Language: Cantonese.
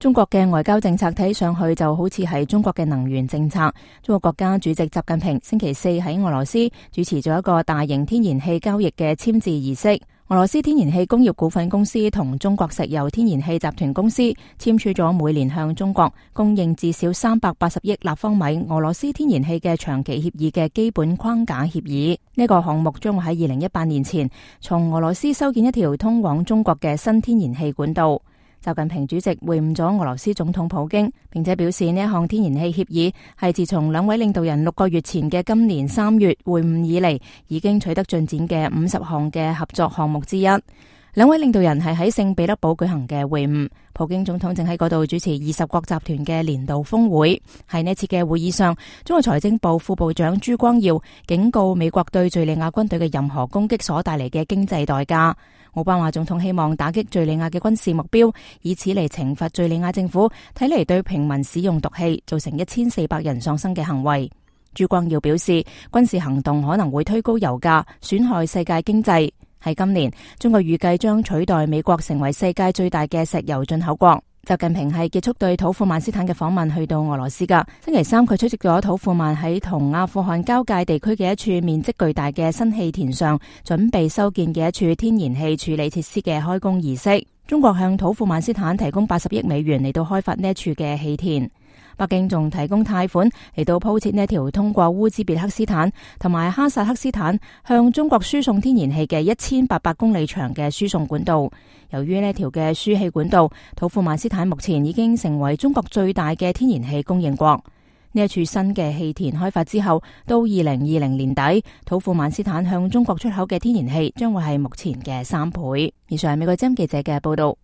中國嘅外交政策睇上去就好似係中國嘅能源政策。中國國家主席習近平星期四喺俄羅斯主持咗一個大型天然氣交易嘅簽字儀式。俄羅斯天然氣工業股份公司同中國石油天然氣集團公司簽署咗每年向中國供應至少380億立方米俄羅斯天然氣嘅長期協議嘅基本框架協議。呢個項目將會喺2018年前從俄羅斯修建一條通往中國嘅新天然氣管道。習近平主席會晤咗俄羅斯總統普京，並且表示呢一項天然氣協議係自從兩位領導人6個月前嘅今年3月會晤以嚟，已經取得進展嘅50項嘅合作項目之一。兩位領導人係喺聖彼得堡舉行嘅會晤，普京總統正喺嗰度主持20國集團嘅年度峰會。喺呢次嘅會議上，中國財政部副部長朱光耀警告美國對敘利亞軍隊嘅任何攻擊所帶嚟嘅經濟代價。奧巴馬總統希望打擊敘利亞嘅軍事目標，以此嚟懲罰敘利亞政府睇嚟對平民使用毒氣，造成1400人喪生嘅行為。朱光耀表示，軍事行動可能會推高油價，損害世界經濟。喺今年，中國預計將取代美國成為世界最大嘅石油進口國。習近平係結束對土庫曼斯坦嘅訪問，去到俄羅斯噶。星期三佢出席咗土庫曼喺同阿富汗交界地區嘅一處面積巨大嘅新氣田上準備修建嘅一處天然氣處理設施嘅開工儀式。中國向土庫曼斯坦提供80億美元嚟到開發呢一處嘅氣田。北京仲提供貸款嚟到鋪設呢條通過烏茲別克斯坦同埋哈薩克斯坦向中國輸送天然氣嘅1800公里長嘅輸送管道。由於呢條嘅輸氣管道，土庫曼斯坦目前已經成為中國最大嘅天然氣供應國。呢一處新嘅氣田開發之後，到2020年底，土庫曼斯坦向中國出口嘅天然氣將會係目前嘅3倍。以上係美國之音記者嘅報道。